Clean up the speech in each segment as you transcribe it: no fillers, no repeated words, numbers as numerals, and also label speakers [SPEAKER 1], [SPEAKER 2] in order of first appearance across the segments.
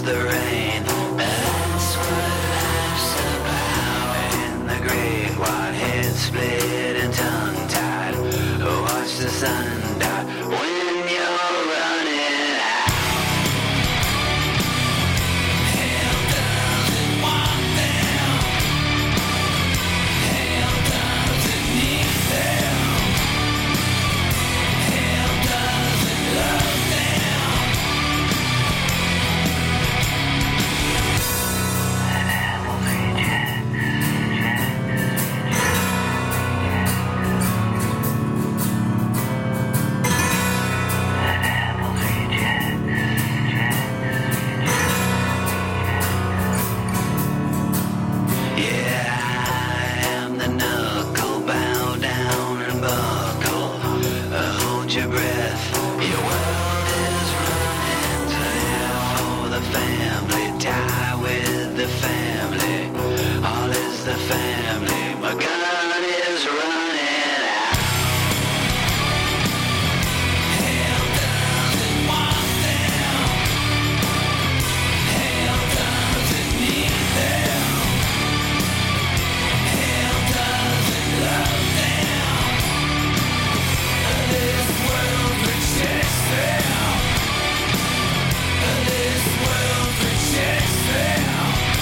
[SPEAKER 1] the rain. That's what life's about. In the great white head split and tongue-tied. Watch the sun die when you're running out. Hell doesn't want them. Hell doesn't need them. Hell doesn't love them. An apple reject. Your breath, your world is running to hell for the family. Die with the family, all is the family. My gun is running out. Hell doesn't want them. Hell doesn't need them. Hell doesn't love them. This world rejects them. This world rejects them.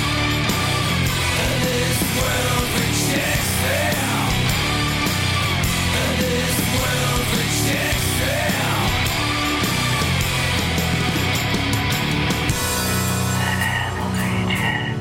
[SPEAKER 1] This world rejects them. This world rejects them. An apple reject.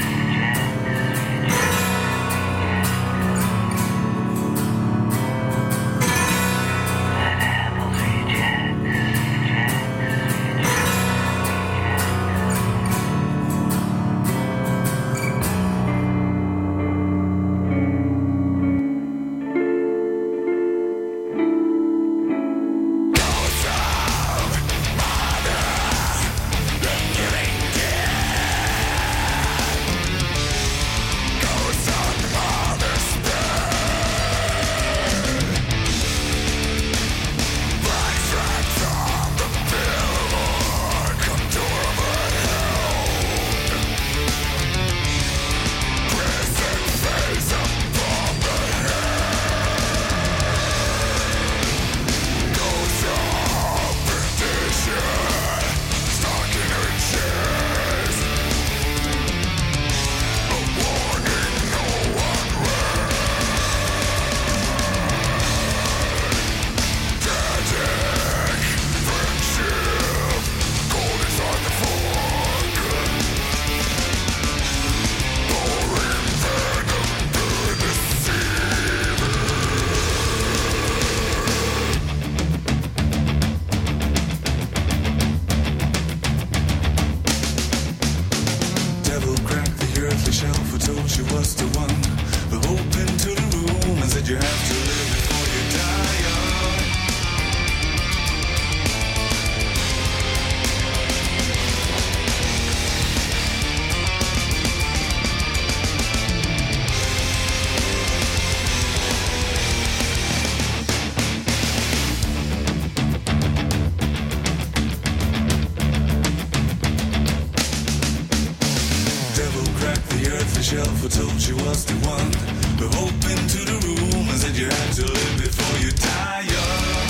[SPEAKER 2] Shelf who told you was the one. The hope into the room and said you had to live before you die young.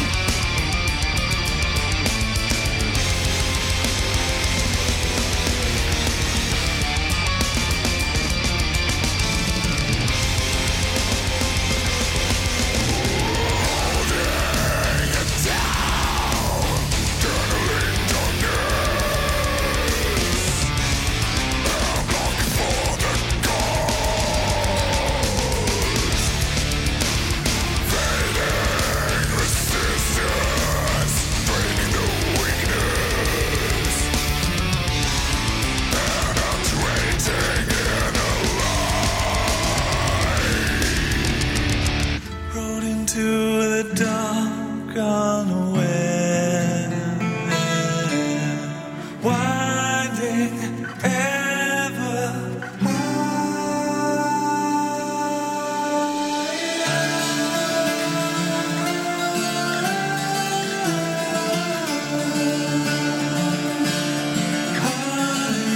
[SPEAKER 2] Holding it down, tunneling darkness. I'm looking for the into the dark unaware, winding ever higher.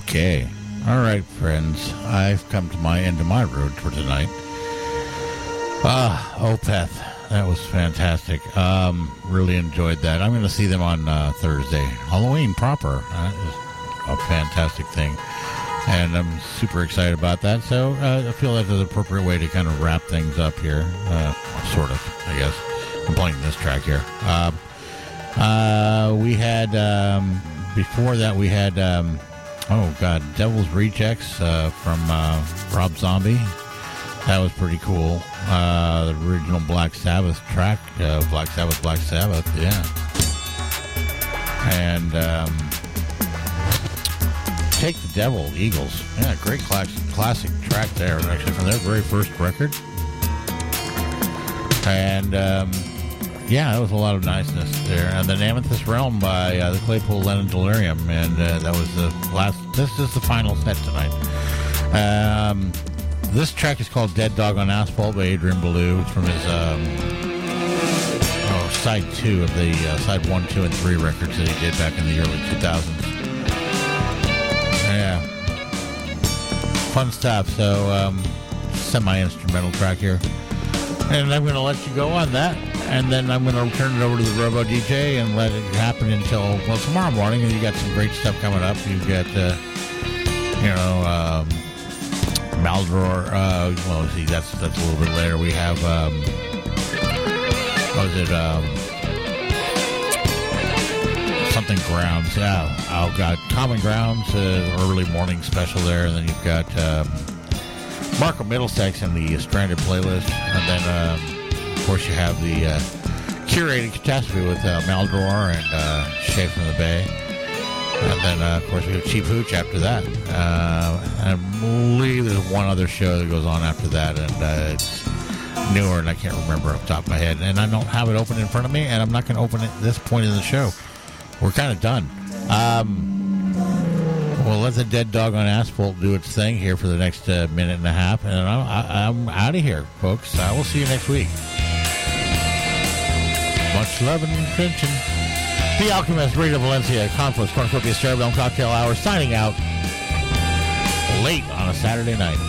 [SPEAKER 3] Okay. All right, friends. I've come to my end of my road for tonight. Opeth. That was fantastic. Really enjoyed that. I'm going to see them on Thursday. Halloween proper. That is a fantastic thing. And I'm super excited about that. So I feel that's an appropriate way to kind of wrap things up here. Sort of, I guess. I'm playing this track here. We had, before that, we had, Devil's Rejects from Rob Zombie. That was pretty cool. The original Black Sabbath track, Black Sabbath, yeah. And Take the Devil, Eagles. Yeah, great classic track there, actually, from their very first record. And, that was a lot of niceness there. And the Amethyst Realm by the Claypool Lennon Delirium. And that was this is the final set tonight. This track is called Dead Dog on Asphalt by Adrian Belew. It's from his side 2 of the side 1, 2, and 3 records that he did back in the early 2000s. Yeah. Fun stuff. So, semi-instrumental track here. And I'm going to let you go on that. And then I'm going to turn it over to the Robo DJ and let it happen until, tomorrow morning. And you got some great stuff coming up. You've got, Maldor, that's a little bit later. We have, something Grounds. Yeah. Oh, God. Common Grounds, early morning special there. And then you've got, Marco Middlesex in the Stranded playlist. And then, of course, you have the curated catastrophe with Maldor and Shay from the Bay. And then, of course, we have Cheap Hooch after that. I believe there's one other show that goes on after that, and it's newer, and I can't remember off the top of my head. And I don't have it open in front of me, and I'm not going to open it at this point in the show. We're kind of done. We'll let the Dead Dog on Asphalt do its thing here for the next minute and a half, and I'm out of here, folks. I will see you next week. Much love and attention. The Alchemist, Rita Valencia, Confluence, Cornucopia, Cerebellum Cocktail Hour, signing out late on a Saturday night.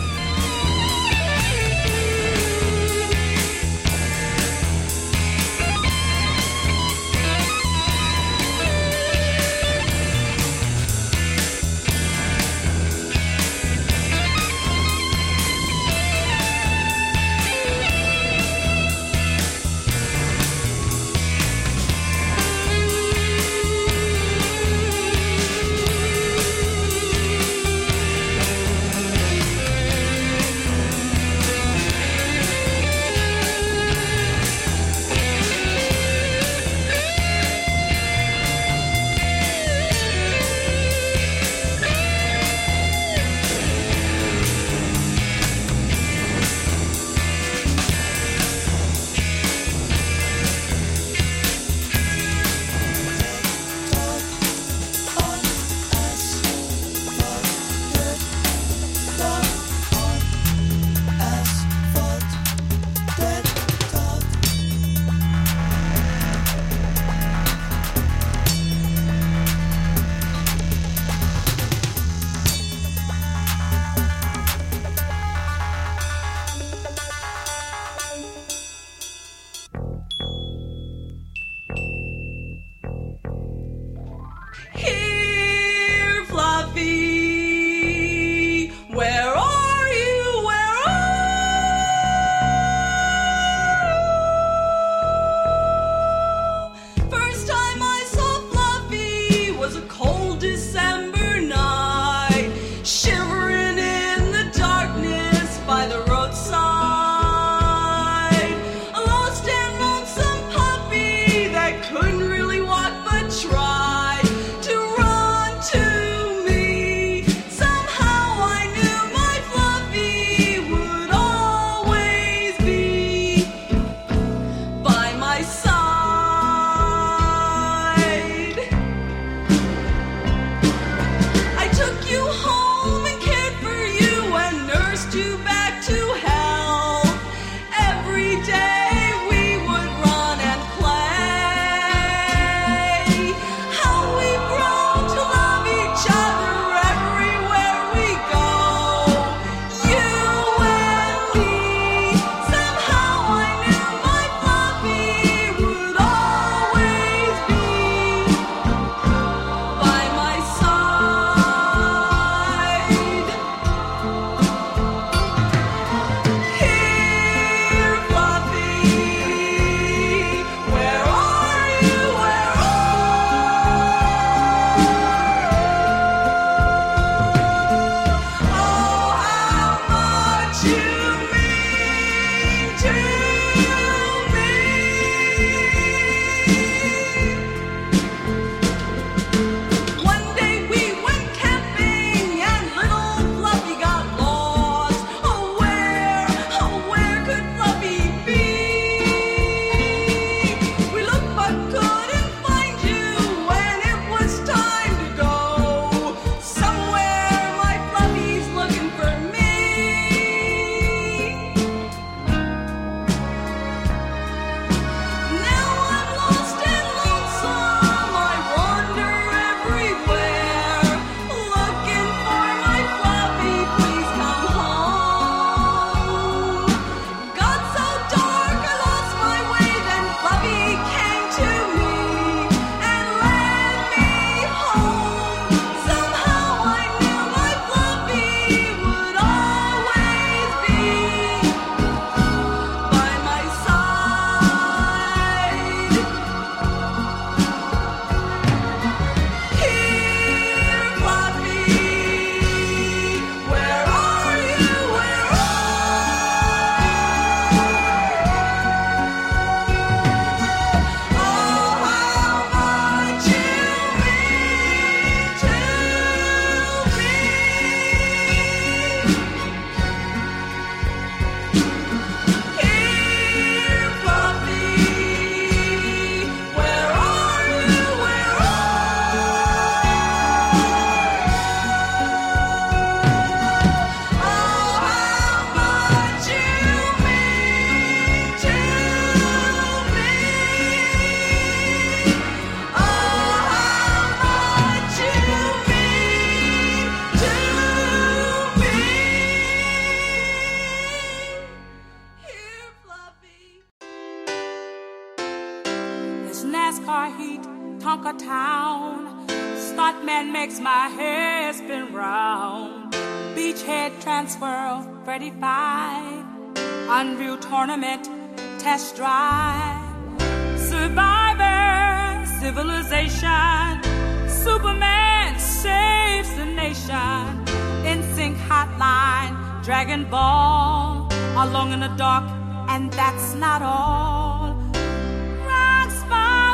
[SPEAKER 4] NASCAR heat, Tonka Town. Stuntman makes my hair spin round. Beachhead transfer, 35. Unreal tournament, test drive. Survivor, civilization. Superman saves the nation. NSYNC hotline, Dragon Ball. Along in the dark, and that's not all. Rocks my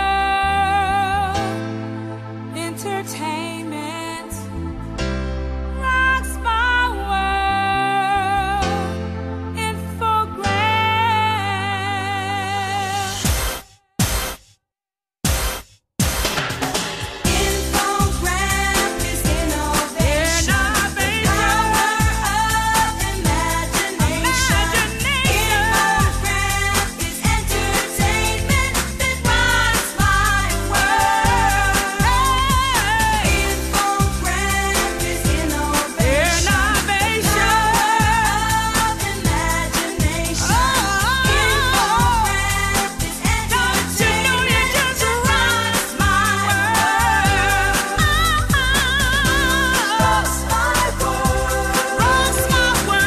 [SPEAKER 4] world. Entertainment. Rocks my world. Infogram. Infogram is innovation. Power of imagination. Infogram is entertainment that rocks my world. Infogram is innovation. Power of imagination. Infogram is entertainment that rocks my world. Rocks my world. Rocks my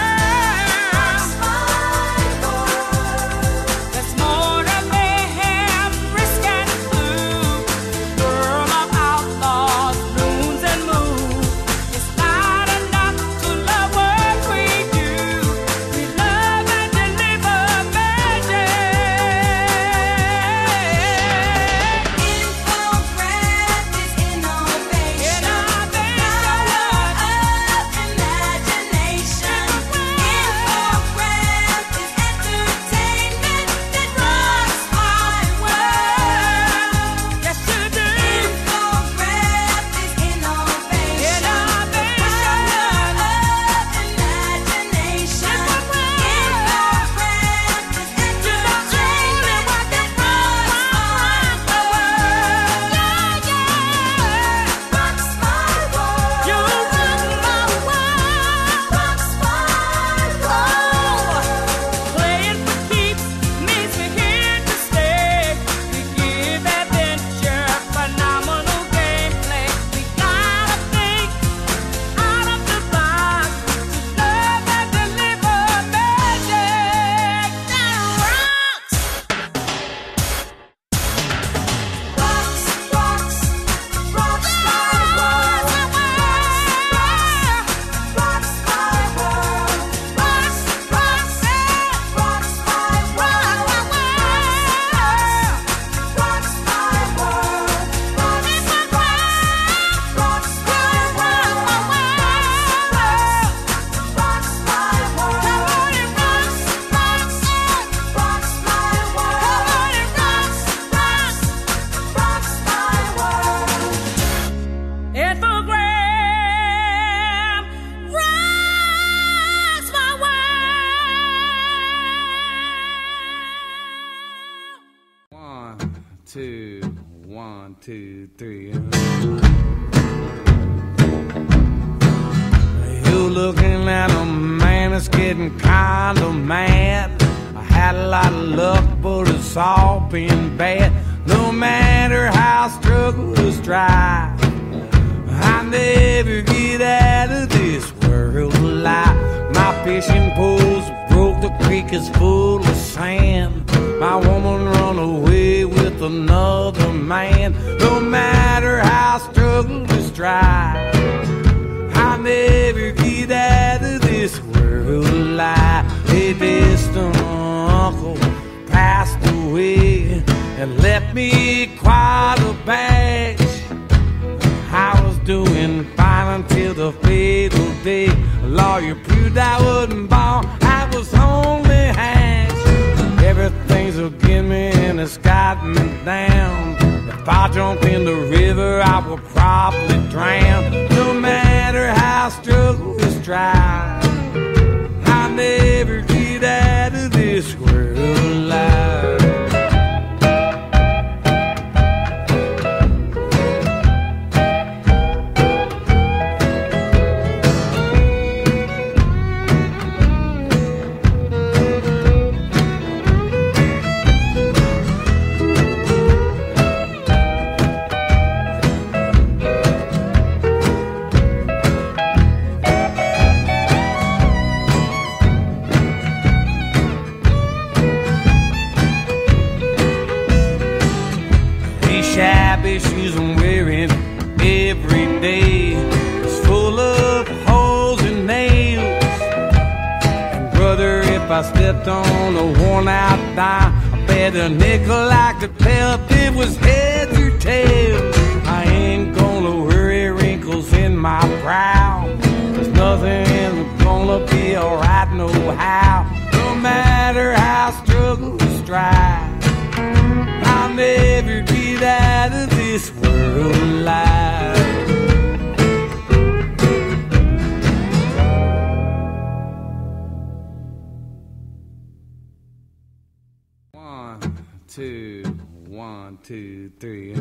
[SPEAKER 4] world. There's more to mayhem, risk and clue. World of outlaws, loons and moves. It's not enough to love what we do. We love and deliver magic. Infogram is innovation. Power of imagination. Infogram is entertainment that rocks my world. Yes, you do. Infogram is innovation. Power of imagination. Infogram is entertainment that rocks my world. Rocks my world. You rock my world. Rocks my world. Playing for keeps means we're here to stay. We give adventure, phenomenal gameplay. We gotta think out of the box to love and deliver magic that rocks. Rocks, rocks, rocks my world. Rocks my world. Rocks, rocks, rocks my world. Rocks my world. Rocks, rocks, rocks my world. Rocks my world. Come on and rocks, rocks, rocks my world. Come on and rocks, rocks, rocks my world. Infogram rocks my world.
[SPEAKER 5] 1, 2, 3. You looking at a man that's getting kind of mad. I had a lot of luck, but it's all been bad. No matter how struggle is dry, I never get out of this world alive. My fishing poles broke, the creek is full of sand. My woman run away with another man. No matter how struggle is dry, I never get out of this world alive. A distant uncle passed away and left me quite a batch. I was doing fine until the fatal day. A lawyer proved I wasn't born, I was only hatched. Everything's against me and it's got me down. If I jump in the river, I will probably drown. No matter how struggle is dry, I never get out of this world alive. shabby shoes I'm wearing every day is full of holes and nails. And brother, if I stepped on a worn out dime, I bet a nickel I could tell if it was heads or tails. I ain't gonna worry wrinkles in my brow. There's nothing gonna be alright no how. No matter how struggle or strive, I'll never get out of this world alive. One, two, three.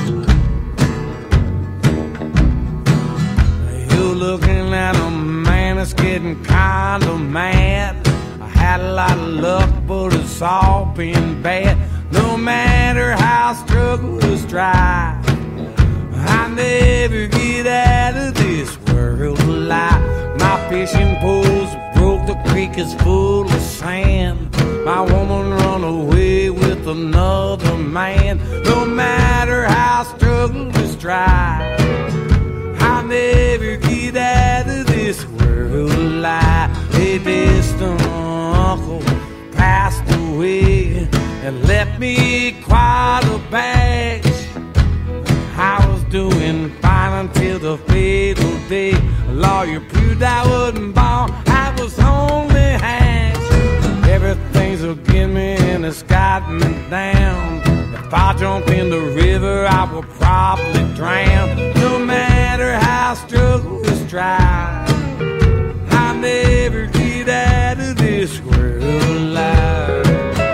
[SPEAKER 5] You're looking at a man that's getting kind of mad. I had a lot of luck, but it's all been bad. No matter how struggle is dry, I never get out of this world alive. My fishing poles broke, the creek is full of sand. My woman run away with another man. No matter how struggle is dry, I never get out of this world alive. A distant uncle passed away and left me quite a batch. I was doing fine until the fatal day. A lawyer proved I wasn't born, I was only hatched. Everything's against me and it's got me down. If I jump in the river, I will probably drown. No matter how struggle is dry, I never get out of this world alive.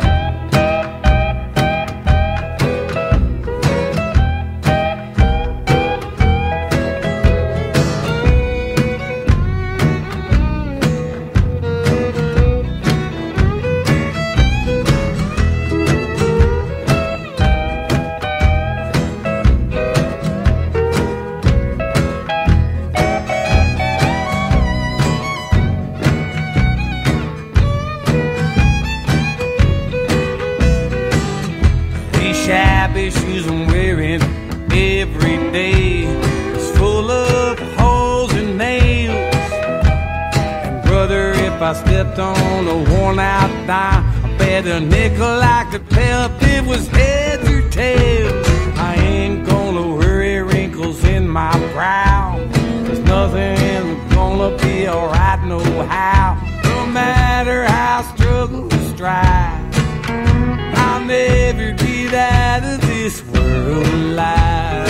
[SPEAKER 5] Shoes I'm wearing every day is full of holes and nails. And brother, if I stepped on a worn out dime, I bet a nickel I could tell if it was heads or tails. I ain't gonna worry wrinkles in my brow. There's nothing gonna be alright no how. No matter how struggle is strive, I'll never get out of this world alive.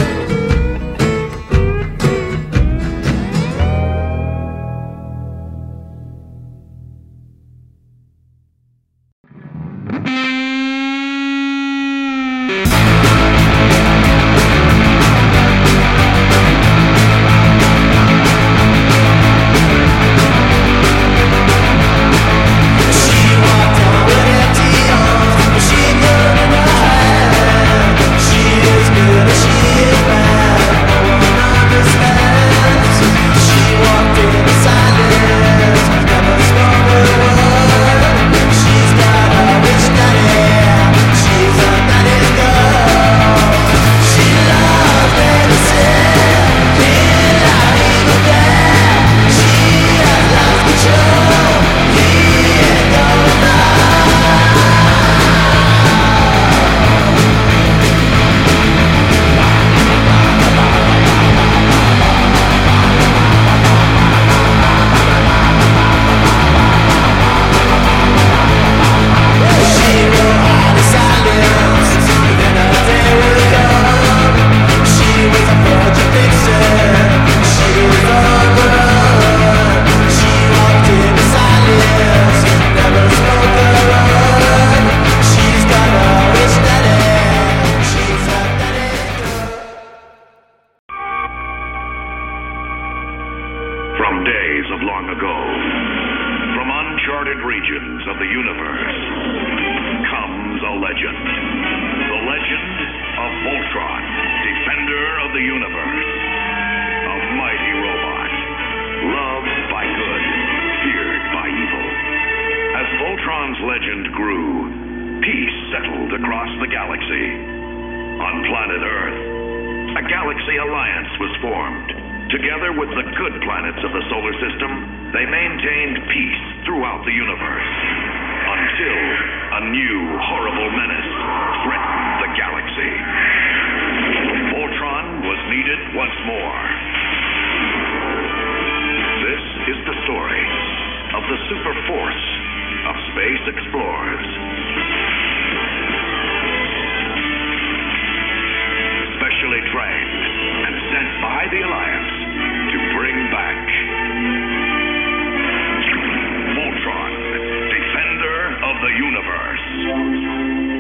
[SPEAKER 6] legend grew, peace settled across the galaxy. On planet Earth, a galaxy alliance was formed. Together with the good planets of the solar system, they maintained peace throughout the universe. Until a new horrible menace threatened the galaxy. Voltron was needed once more. This is the story of the super force of space explorers. Specially trained and sent by the Alliance to bring back Voltron, Defender of the Universe.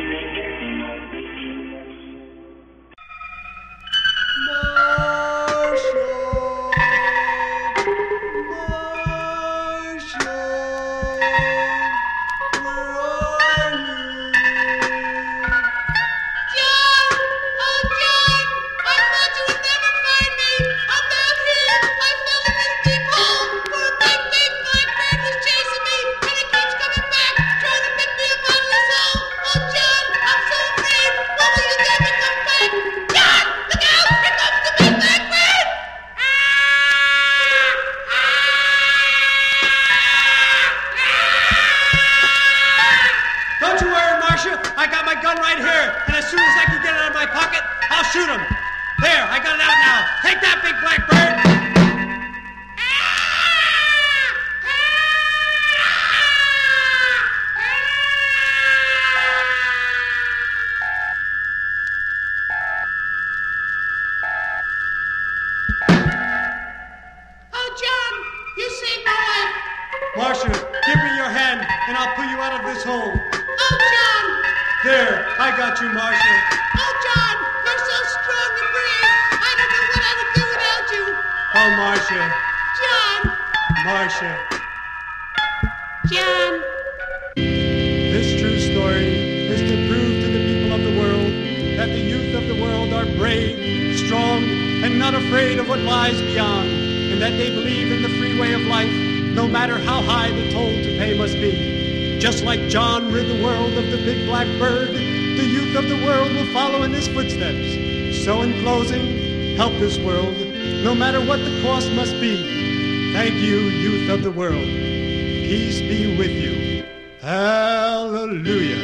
[SPEAKER 7] Just like John rid the world of the big black bird, the youth of the world will follow in his footsteps. So in closing, help this world, no matter what the cost must be. Thank you, youth of the world. Peace be with you. Hallelujah.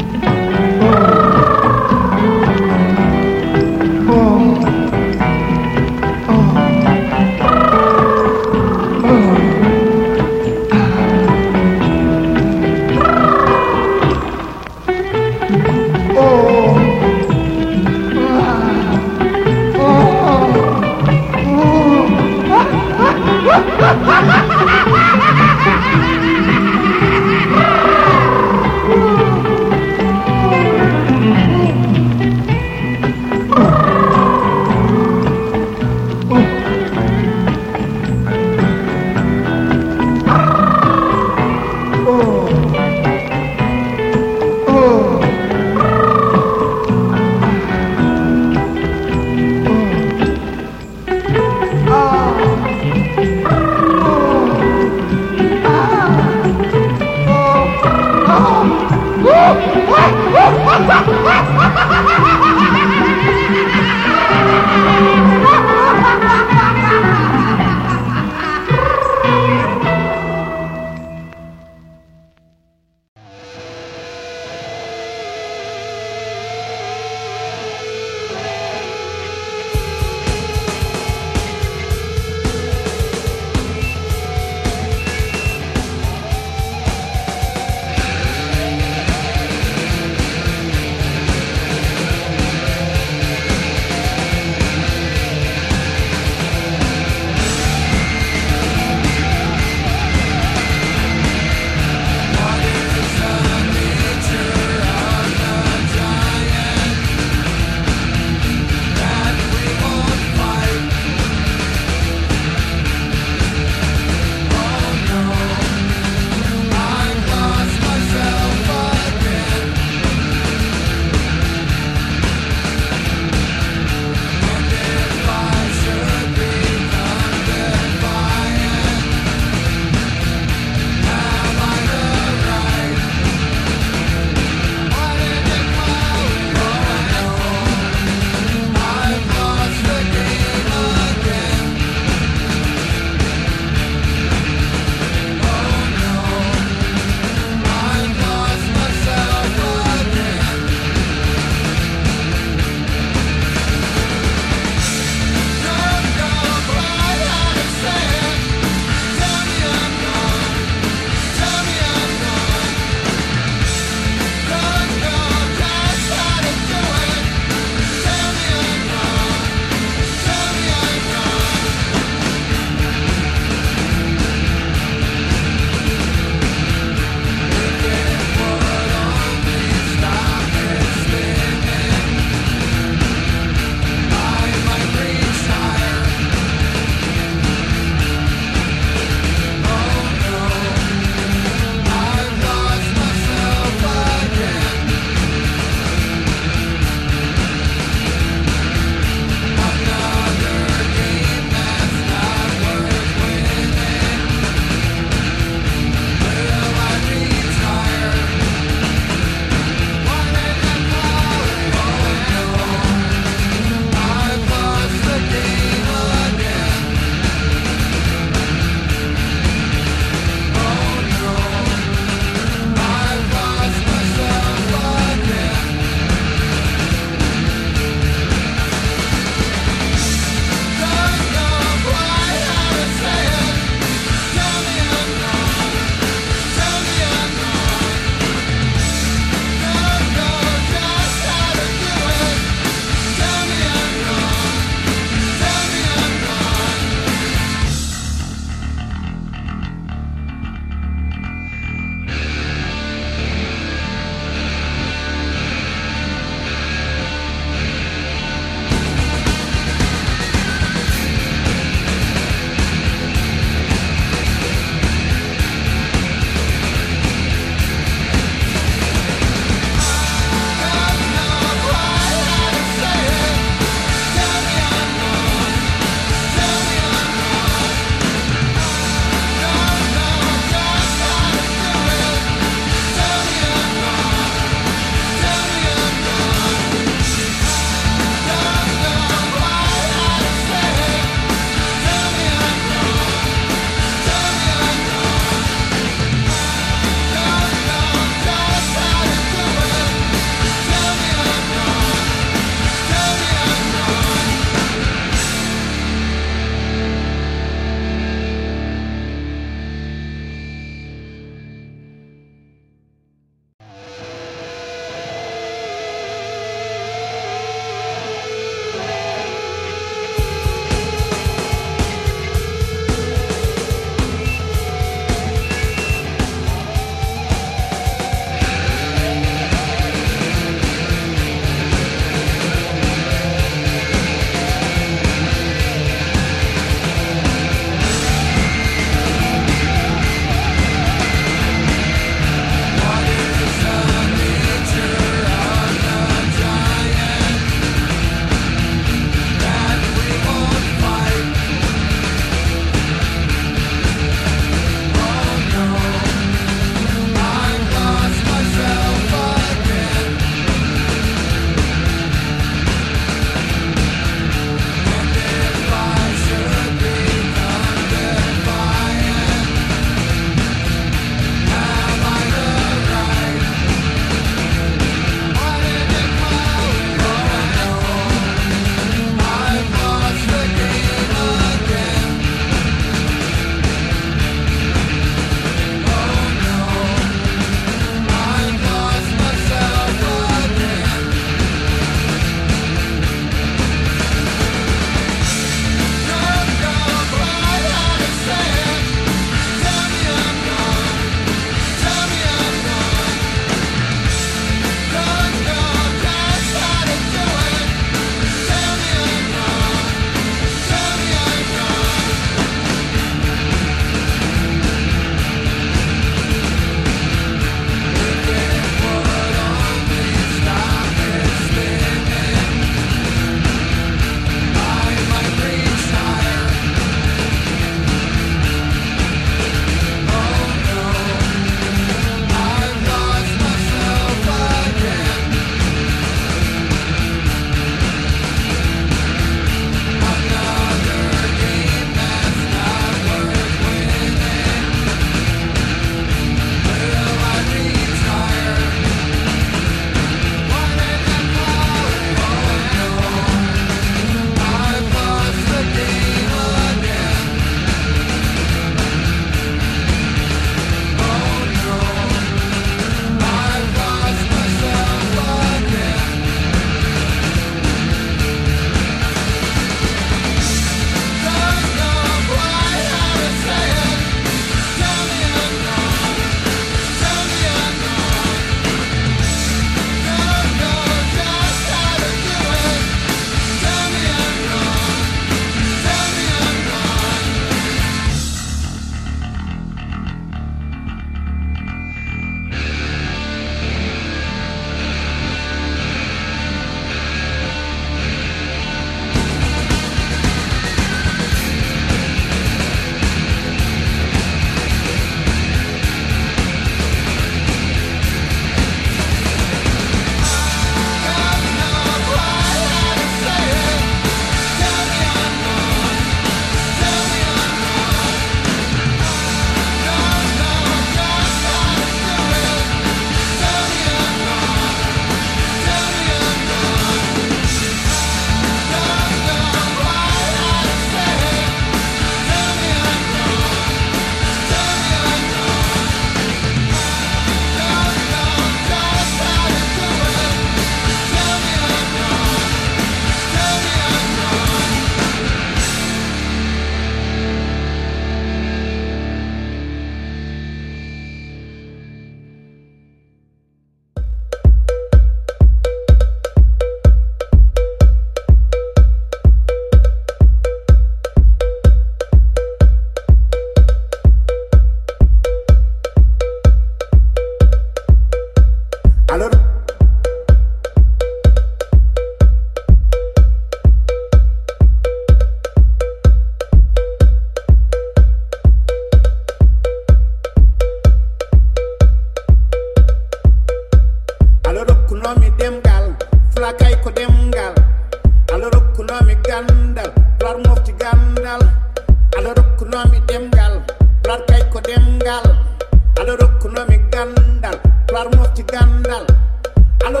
[SPEAKER 8] mofti gandal alo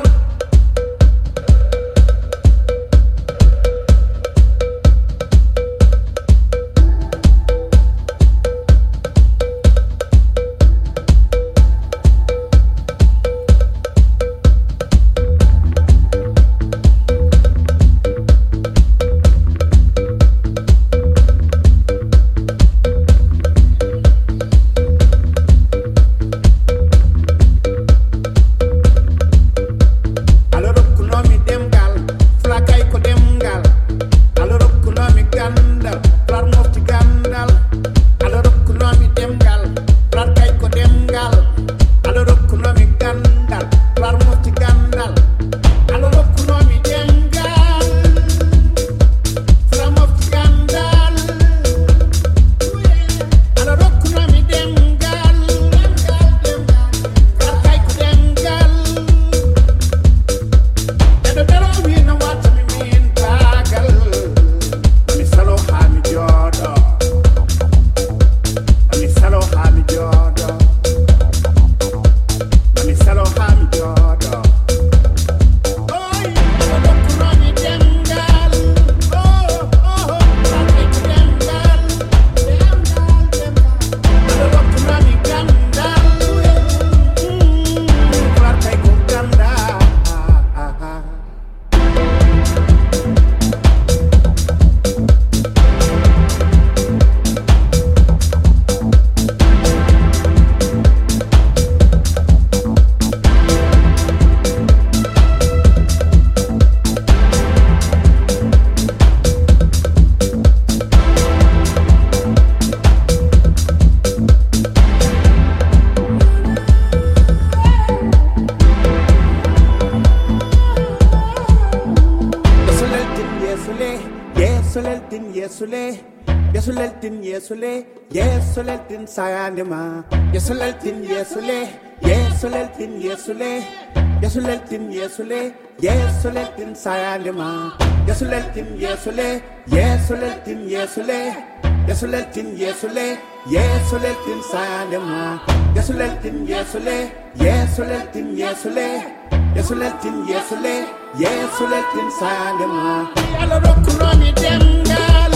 [SPEAKER 8] yesuleltin sayandema yesuleltin yesule yesuleltin yesule yesuleltin yesule yesuleltin sayandema yesuleltin yesule yesuleltin yesule yesuleltin yesule yesuleltin sayandema yesuleltin yesule yesuleltin yesule yesuleltin yesule yesuleltin sayandema yalla rokkunomi demgal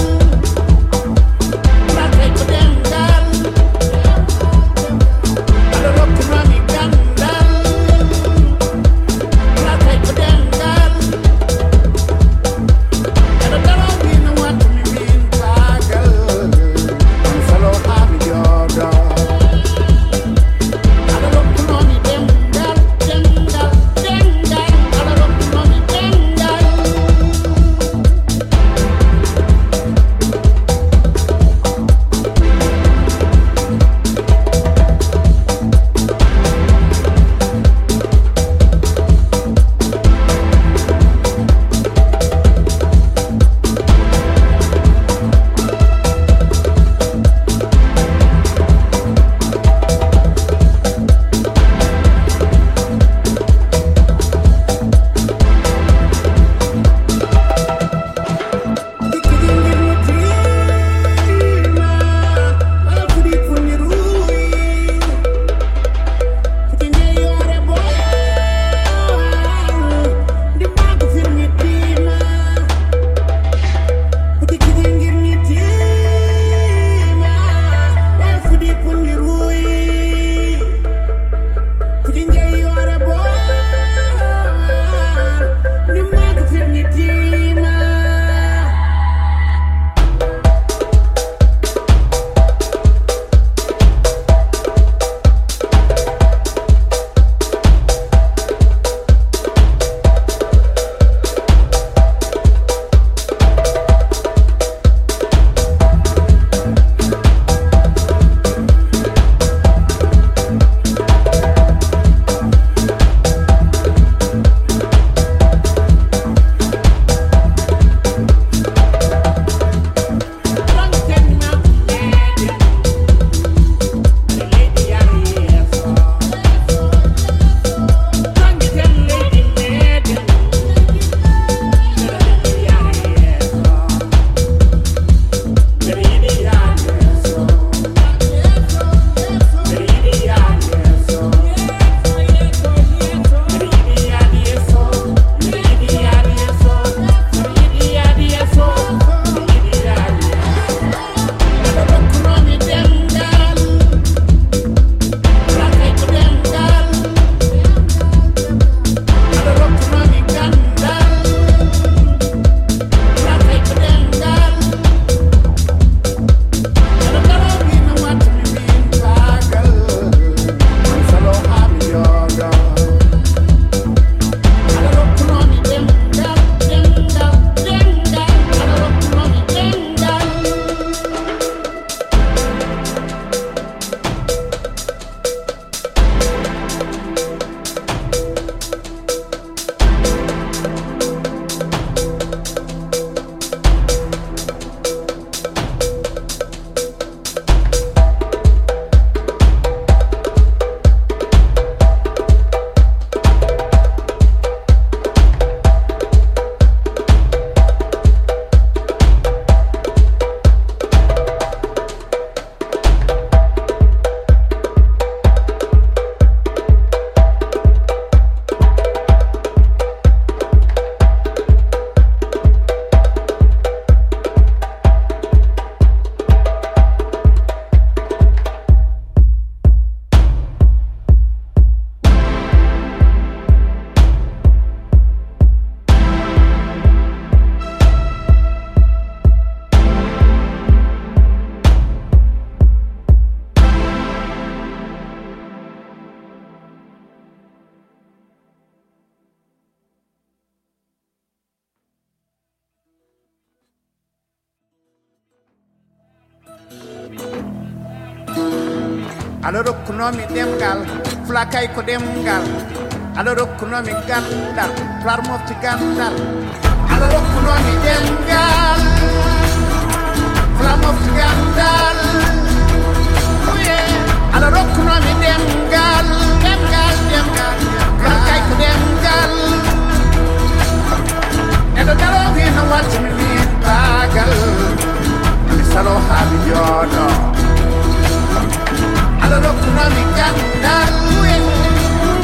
[SPEAKER 8] ala rokkunomi ɗemgal fulakay ko ɗemgal ala rokkunomi gandal pular mofti gandal ala rokkunomi ɗemgal fular mofti gandal ala rokkunomi ɗemgal ɗemgal